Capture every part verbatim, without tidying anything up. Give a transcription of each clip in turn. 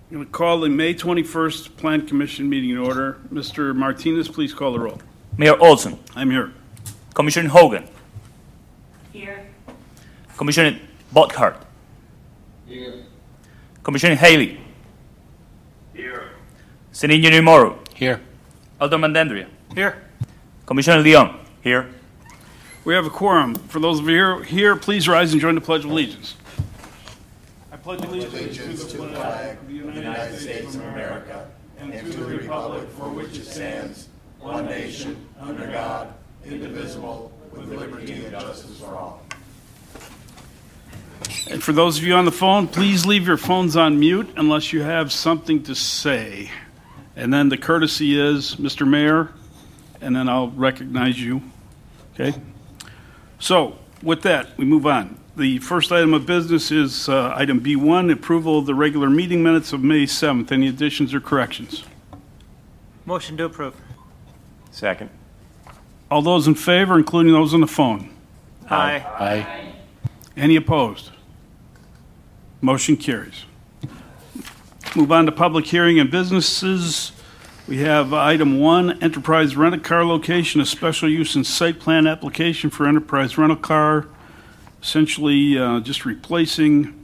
I'm going to call the May twenty-first Plan Commission meeting in order. Mister Martinez, please call the roll. Mayor Olson. I'm here. Commissioner Hogan. Here. Commissioner Boughart. Here. Commissioner Haley. Here. City Engineer Morrow. Here. Alderman Dendria. Here. Commissioner Leon. Here. We have a quorum. For those of you here, here, please rise and join the Pledge of Allegiance. I pledge allegiance to the flag of the United States of America and to the republic for which it stands, one nation, under God, indivisible, with liberty and justice for all. And for those of you on the phone, please leave your phones on mute unless you have something to say. And then the courtesy is, Mister Mayor, and then I'll recognize you. Okay? So, with that, we move on. The first item of business is uh, item B one, approval of the regular meeting minutes of May seventh. Any additions or corrections? Motion to approve. Second. All those in favor, including those on the phone? Aye. Aye. Any opposed? Motion carries. Move on to public hearing and businesses. We have item one, Enterprise Rent-A-Car location, a special use and site plan application for Enterprise Rent-A-Car, essentially uh, just replacing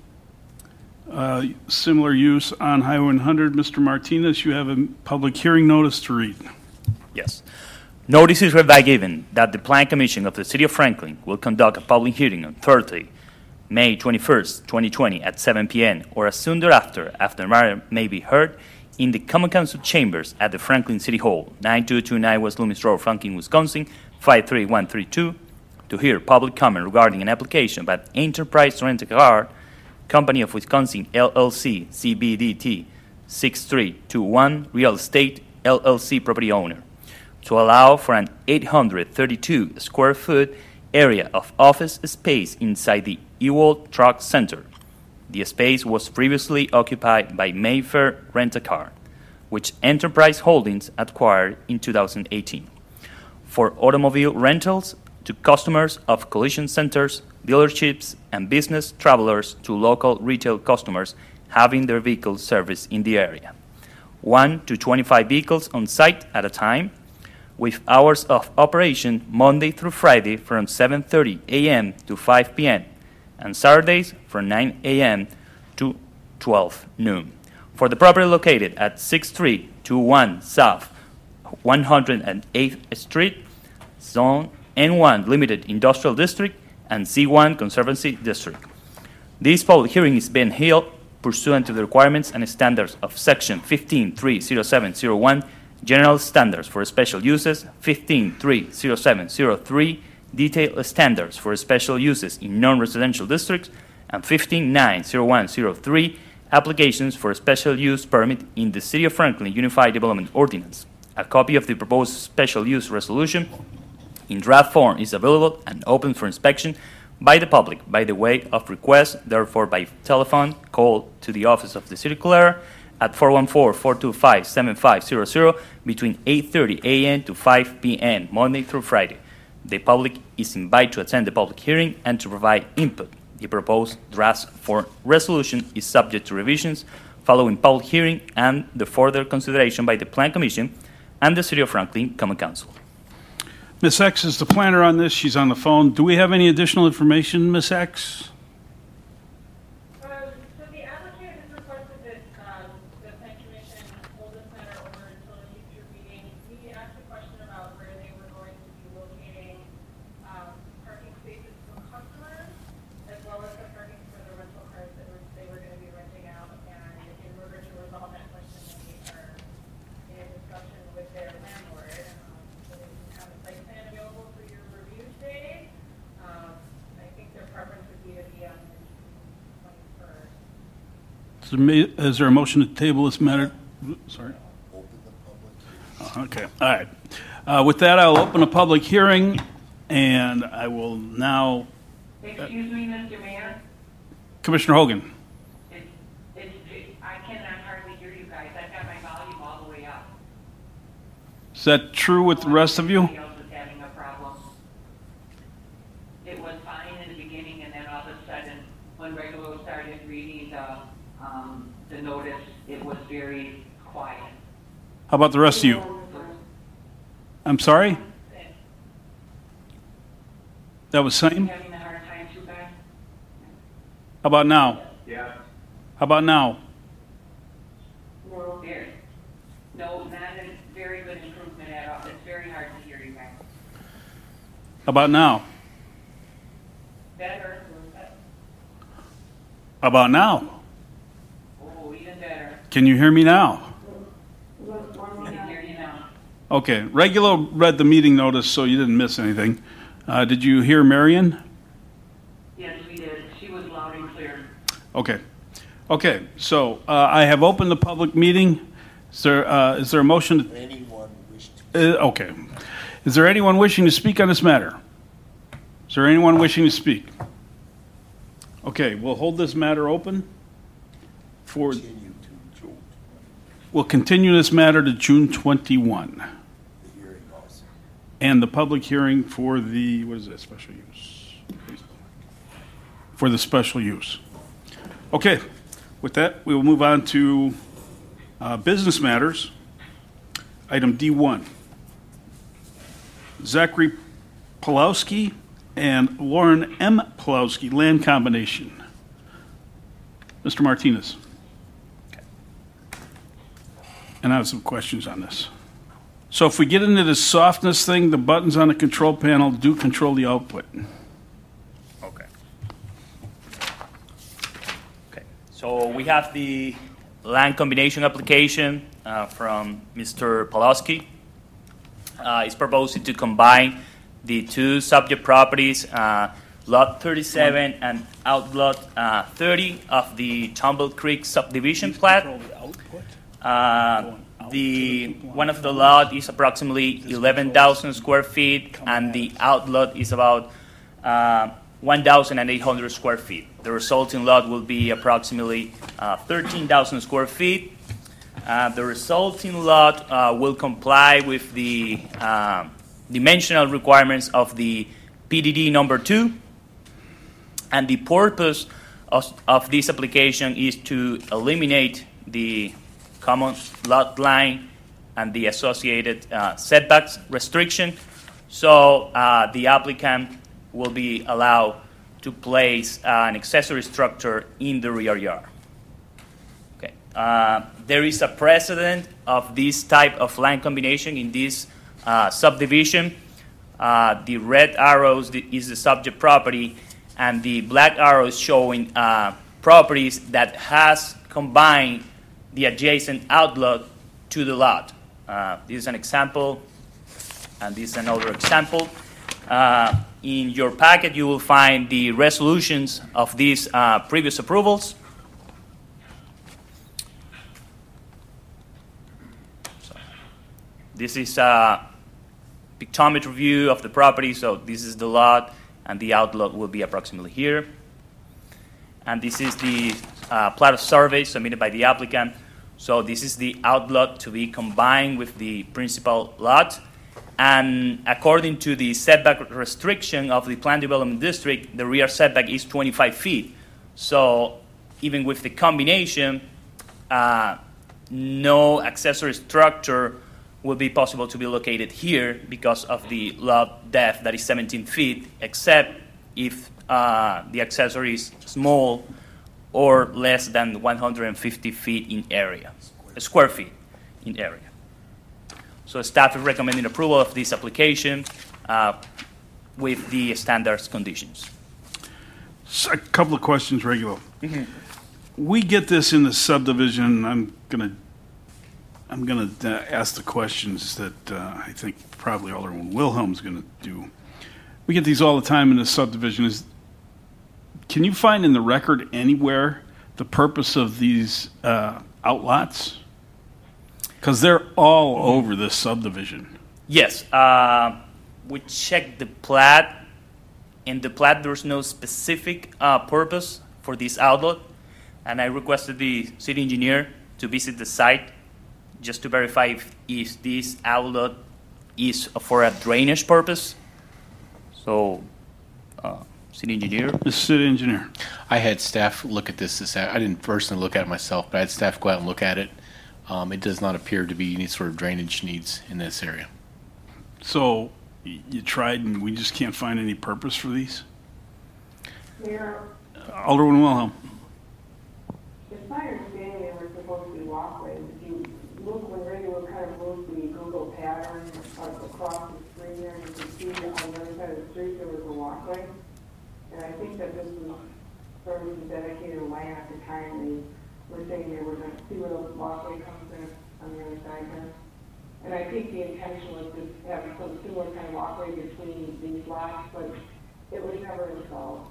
uh, similar use on Highway one hundred. Mister Martinez, you have a public hearing notice to read. Yes. Notice is hereby given that the Plan Commission of the City of Franklin will conduct a public hearing on Thursday, May twenty-first, twenty twenty at seven p.m. or as soon thereafter, after the matter may be heard in the Common Council Chambers at the Franklin City Hall, nine two two nine West Loomis Road, Franklin, Wisconsin, five three one three two, to hear public comment regarding an application by Enterprise Rent-A-Car Company of Wisconsin, L L C, C B D T six three two one, Real Estate, L L C property owner, to allow for an eight hundred thirty-two square foot area of office space inside the Ewald Truck Center. The space was previously occupied by Mayfair Rent-A-Car, which Enterprise Holdings acquired in two thousand eighteen, for automobile rentals to customers of collision centers, dealerships, and business travelers to local retail customers having their vehicles serviced in the area. one to twenty-five vehicles on site at a time, with hours of operation Monday through Friday from seven thirty a.m. to five p.m. and Saturdays from nine a.m. to twelve noon. For the property located at six three two one South one hundred eighth Street, Zone N one Limited Industrial District, and C one Conservancy District. This public hearing is being held pursuant to the requirements and standards of Section fifteen three oh seven oh one General Standards for Special Uses, fifteen three oh seven oh three Detailed Standards for Special Uses in Non-Residential Districts, and fifteen nine oh one oh three Applications for Special Use Permit in the City of Franklin Unified Development Ordinance. A copy of the proposed special use resolution in draft form is available and open for inspection by the public by the way of request, therefore by telephone, call to the office of the city clerk at four one four, four two five, seven five zero zero between eight thirty a.m. to five p.m. Monday through Friday. The public is invited to attend the public hearing and to provide input. The proposed draft for resolution is subject to revisions following public hearing and the further consideration by the Plan Commission and the City of Franklin Common Council. Miz X is the planner on this. She's on the phone. Do we have any additional information, Miz X? Um, so the applicant has requested that um, the Plan Commission hold this matter over until a future meeting. We asked a question about where they were going to be locating um, parking spaces for customers, as well as the parking for the rental cars that were, they were going to be renting out. And in order to resolve that question, they are in a discussion with their landlord, um, so they can have a site plan available for your review today. Um, I think their preference would be to be on the twenty-first. Is there ma- is there a motion to table this matter? Sorry. Oh, okay. All right. Uh, with that, I'll open a public hearing, and I will now. Excuse me, Mister Mayor. Commissioner Hogan. It's, it's, I cannot hardly hear you guys. I've got my volume all the way up. Is that true with the rest of you? Somebody else is having a problem. It was fine in the beginning, and then all of a sudden, when Regulo started reading the um, um, the notice, it was very quiet. How about the rest of you? I'm sorry? That was same? Having a hard time too, guys? How about now? Yeah. How about now? Very, no, not a very good improvement at all. It's very hard to hear you guys. How about now? Better? How about now? Oh, even better. Can you hear me now? I can hear you now. Okay, Regulo read the meeting notice, so you didn't miss anything. Uh, did you hear Marion? Yes, we did. She was loud and clear. Okay. Okay, so uh, I have opened the public meeting. Is there, uh, is there a motion? To, Anyone wish to? uh, okay. Is there anyone wishing to speak on this matter? Is there anyone wishing to speak? Okay, we'll hold this matter open for, Continue to June, we'll continue this matter to June twenty-first. the hearing also. And the public hearing for the, what is that, special use? For the special use. Okay, with that, we will move on to uh, business matters. Item D one. Zachary Pulowski and Lauren M. Pulowski, land combination. Mister Martinez. And I have some questions on this. So if we get into this softness thing, the buttons on the control panel do control the output. Okay. Okay. So we have the land combination application uh, from Mister Pulowski. Uh, it's proposing to combine the two subject properties, uh, Lot thirty-seven and Outlot uh, thirty of the Tumble Creek subdivision plat. Uh, the one of the lot is approximately eleven thousand square feet, and the outlot is about uh, one thousand eight hundred square feet. The resulting lot will be approximately uh, thirteen thousand square feet. Uh, the resulting lot uh, will comply with the uh, dimensional requirements of the P D D number two, and the purpose of, of this application is to eliminate the common lot line and the associated uh, setbacks restriction. So uh, the applicant will be allowed to place uh, an accessory structure in the rear yard. Okay. Uh, there is a precedent of this type of land combination in this uh, subdivision. Uh, the red arrows is the subject property, and the black arrows showing uh, properties that has combined the adjacent outlot to the lot. Uh, this is an example, and this is another example. Uh, in your packet, you will find the resolutions of these uh, previous approvals. So, this is a pictometry view of the property. So this is the lot, and the outlot will be approximately here. And this is the uh, plat of survey submitted by the applicant. So this is the outlot to be combined with the principal lot. And according to the setback restriction of the Plan Development District, the rear setback is twenty-five feet. So even with the combination, uh, no accessory structure will be possible to be located here because of the lot depth that is seventeen feet, except if uh, the accessory is small or less than one hundred fifty feet in area, square feet in area. So staff is recommending approval of this application uh, with the standards conditions. So a couple of questions, Regulo. We get this in the subdivision. I'm gonna, I'm gonna uh, ask the questions that uh, I think probably Alderman Wilhelm's gonna do. We get these all the time in the subdivision. Is can you find in the record anywhere the purpose of these uh, outlots? Because they're all over this subdivision. Yes, uh, we checked the plat. In the plat, there's no specific uh, purpose for this outlet, and I requested the city engineer to visit the site just to verify if, if this outlet is for a drainage purpose. So uh, City Engineer. Mister City Engineer. I had staff look at this this, I didn't personally look at it myself, but I had staff go out and look at it. Um, it does not appear to be any sort of drainage needs in this area. So y- you tried and we just can't find any purpose for these? Mayor, Alderman Wilhelm. it's my understanding they were supposed to be walkways. If you look, when Ray would kind of move the Google pattern uh, across the screen there, you can see that on the other side of the street there was a walkway. And I think that this was sort of some dedicated land at the time. They were saying they were going to see where the walkway comes in on the other side there. And I think the intention was to have some similar kind of walkway between these lots, but it was never installed.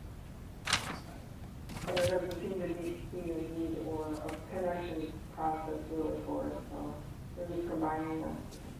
And there doesn't seem to be, be a need or a connection process really for it, so they're just combining them.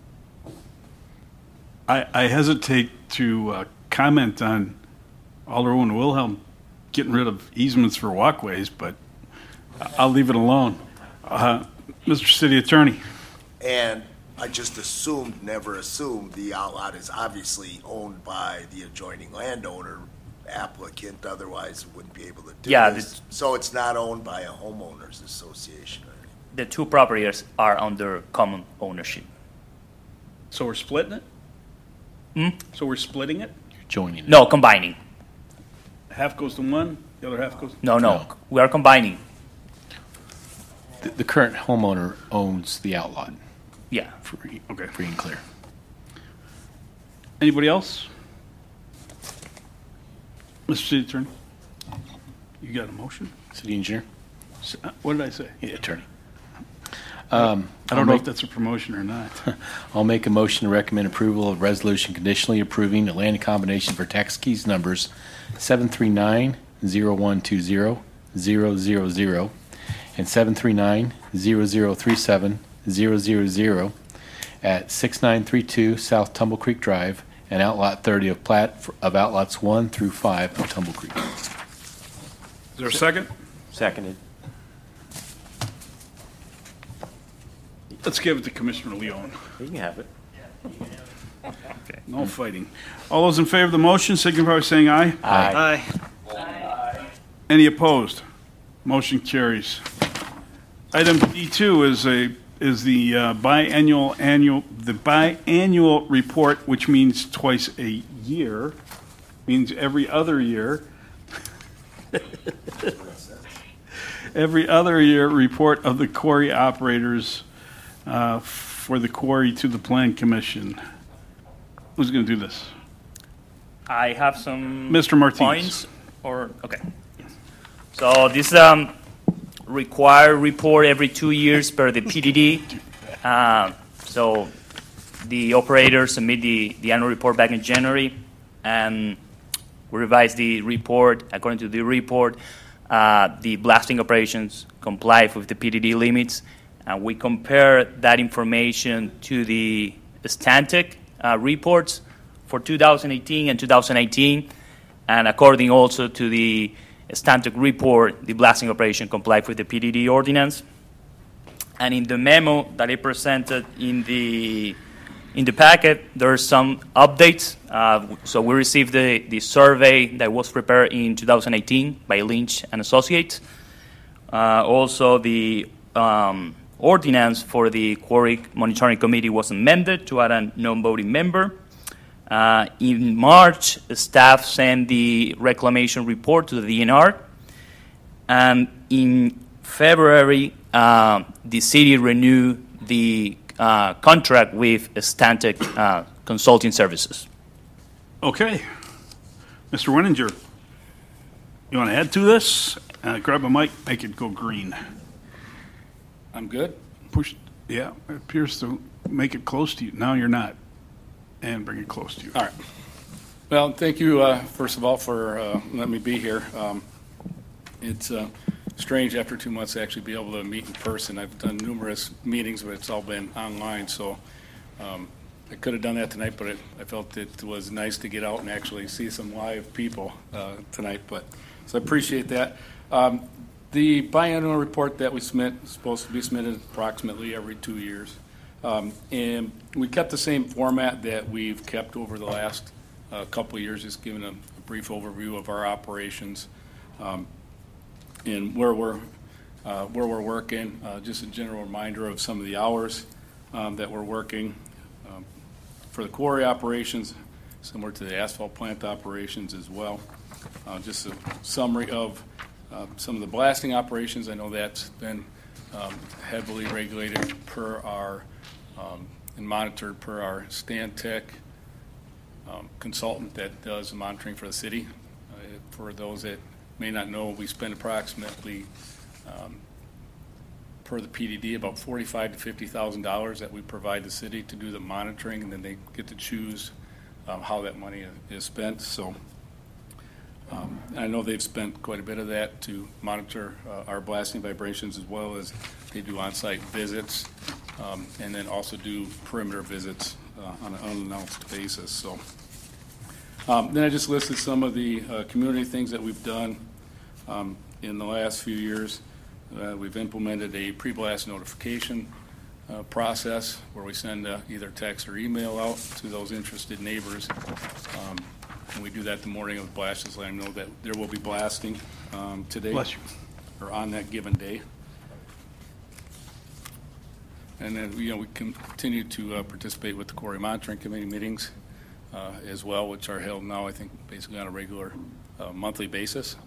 I, I hesitate to uh, comment on Alderman Wilhelm getting rid of easements for walkways, but I'll leave it alone. Uh, Mister City Attorney. And I just assumed, never assumed, the outlot is obviously owned by the adjoining landowner applicant, otherwise it wouldn't be able to do Yeah, this. So it's not owned by a homeowners association or anything. The two properties are under common ownership. So we're splitting it? Hmm? So we're splitting it? You're joining it. No, combining. Half goes to one, the other half goes, No, no, No. we are combining. The, the current homeowner owns the outlot, Yeah. free, okay. free and clear. Anybody else? Mister City Attorney? You got a motion? City engineer? S- uh, What did I say? Yeah, attorney. Um, I I'll don't know make- if that's a promotion or not. I'll make a motion to recommend approval of resolution conditionally approving the land combination for tax keys numbers seven three nine zero one two zero zero zero zero and seven three nine zero zero three seven zero zero zero at six nine three two South Tumble Creek Drive and Outlot thirty of plat f- of Outlots one through five of Tumble Creek. Is there a second? Seconded. Let's give it to Commissioner Leon. You can have it. No fighting. All those in favor of the motion signify by saying aye. Aye. Any opposed? Motion carries. Item D two is a, is the uh, biannual, annual, the biannual report, which means twice a year, means every other year. Every other year report of the quarry operators uh, for the quarry to the Plan Commission. Who's going to do this? I have some Mister Martinez. points, or okay. So this um, required report every two years per the P D D. Uh, so the operators submit the, the annual report back in January, and we revise the report. According to the report, uh, the blasting operations comply with the P D D limits, and we compare that information to the Stantec uh, reports for two thousand eighteen and two thousand nineteen, and according also to the Stantec report, the blasting operation complied with the P D D ordinance. And in the memo that I presented in the in the packet, there are some updates. Uh, so we received the, the survey that was prepared in two thousand eighteen by Lynch and Associates. Uh, also, the um, ordinance for the Quarry Monitoring Committee was amended to add a non-voting member. Uh, in March, staff sent the reclamation report to the D N R. And in February, uh, the city renewed the uh, contract with Stantec uh, Consulting Services. Okay. Mister Winninger, you want to add to this? Uh, grab a mic, make it go green. I'm good. Push, yeah, it appears to make it close to you. Now you're not. And bring it close to you. All right. Well, thank you, uh, first of all, for uh, letting me be here. Um, It's uh, strange after two months to actually be able to meet in person. I've done numerous meetings, but it's all been online, so um, I could have done that tonight, but it, I felt it was nice to get out and actually see some live people uh, tonight. But so I appreciate that. Um, the biannual report that we submit is supposed to be submitted approximately every two years. Um, and we kept the same format that we've kept over the last uh, couple of years, just giving a, a brief overview of our operations um, and where we're uh, where we're working. Uh, just a general reminder of some of the hours um, that we're working um, for the quarry operations, similar to the asphalt plant operations as well. Uh, just a summary of uh, some of the blasting operations. I know that's been um, heavily regulated per our um, and monitored per our Stantec um, consultant that does the monitoring for the city. Uh, for those that may not know, we spend approximately um, per the P D D about forty-five to fifty thousand dollars that we provide the city to do the monitoring, and then they get to choose um, how that money is spent. So um, I know they've spent quite a bit of that to monitor uh, our blasting vibrations, as well as they do on-site visits, um, and then also do perimeter visits uh, on an unannounced basis. So um, then I just listed some of the uh, community things that we've done um, in the last few years. Uh, we've implemented a pre-blast notification uh, process where we send uh, either text or email out to those interested neighbors. Um, and we do that the morning of the blast, just let them know that there will be blasting um, today Bless you. or on that given day. And then, you know, we continue to uh, participate with the Quarry Monitoring Committee meetings uh, as well, which are held now, I think, basically on a regular uh, monthly basis.